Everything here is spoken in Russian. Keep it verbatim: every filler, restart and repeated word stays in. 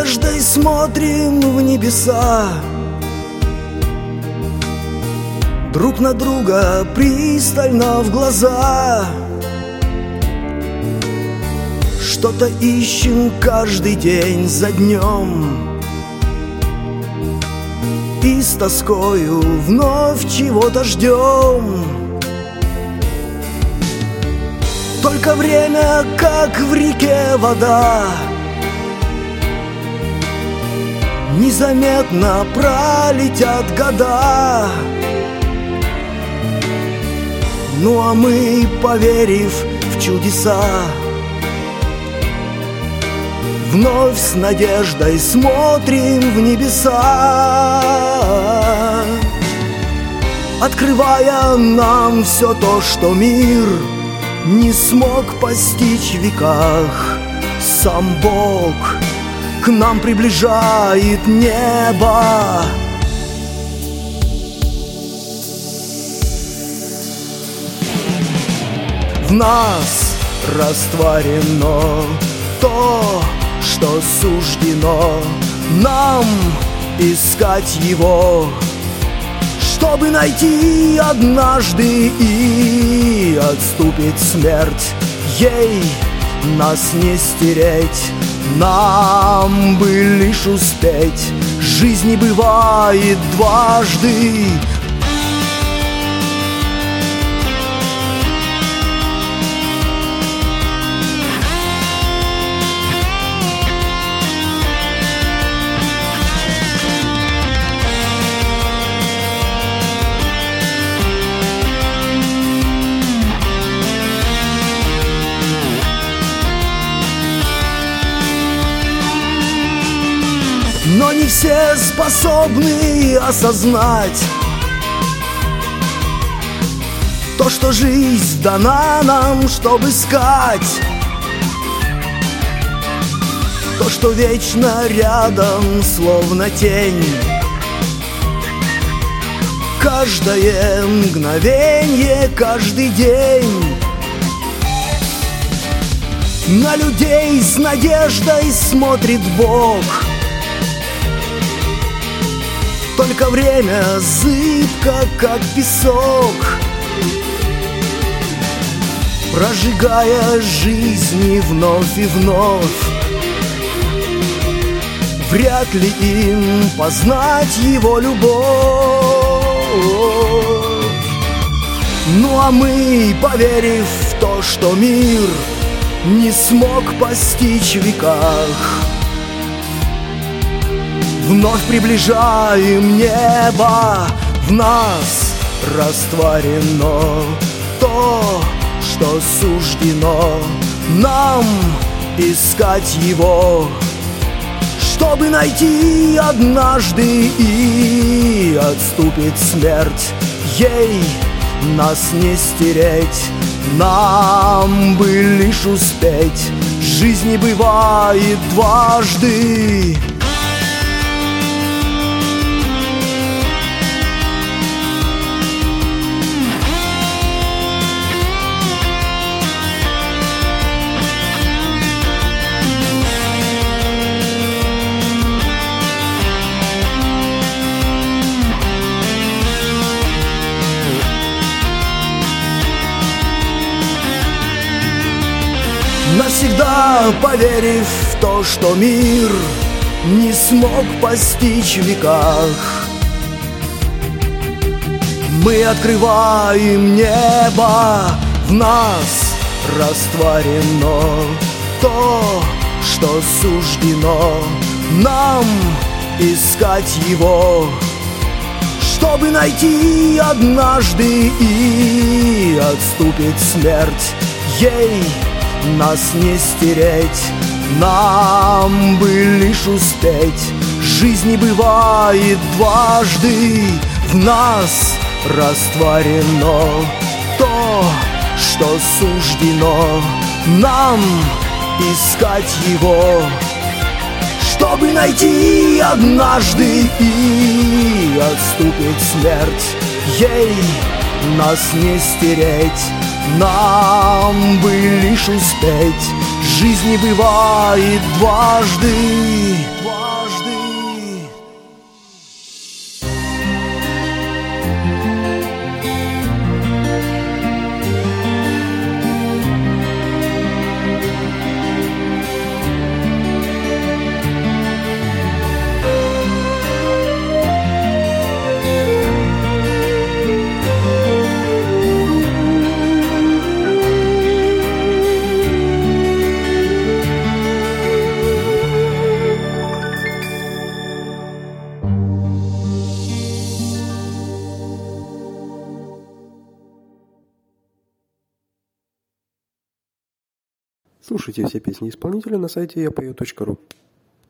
надеждой смотрим в небеса, друг на друга пристально в глаза. Что-то ищем каждый день за днем, и с тоскою вновь чего-то ждем. Только время, как в реке вода, незаметно пролетят года. Ну а мы, поверив в чудеса, вновь с надеждой смотрим в небеса, открывая нам все то, что мир не смог постичь в веках. Сам Бог к нам приближает небо. В нас растворено то, что суждено нам искать его, чтобы найти однажды, и отступит смерть, ей нас не стереть. Нам бы лишь успеть, жизни бывает дважды. Но не все способны осознать то, что жизнь дана нам, чтобы искать то, что вечно рядом, словно тень. Каждое мгновенье, каждый день на людей с надеждой смотрит Бог. Только время зыбко, как песок, прожигая жизни вновь и вновь. Вряд ли им познать его любовь. Ну а мы, поверив в то, что мир не смог постичь в веках, вновь приближаем небо. В нас растворено то, что суждено нам искать его, чтобы найти однажды, и отступит смерть, ей нас не стереть. Нам бы лишь успеть, жизни бывает дважды. Навсегда поверив в то, что мир не смог постичь в веках, мы открываем небо. В нас растворено то, что суждено нам искать его, чтобы найти однажды, и отступит смерть, ей нас не стереть. Нам бы лишь успеть, жизни бывает дважды. В нас растворено то, что суждено нам искать его, чтобы найти однажды, и отступит смерть, ей нас не стереть. Нам бы лишь успеть, жизни бывает дважды. Слушайте все песни исполнителя на сайте я пою точка ру.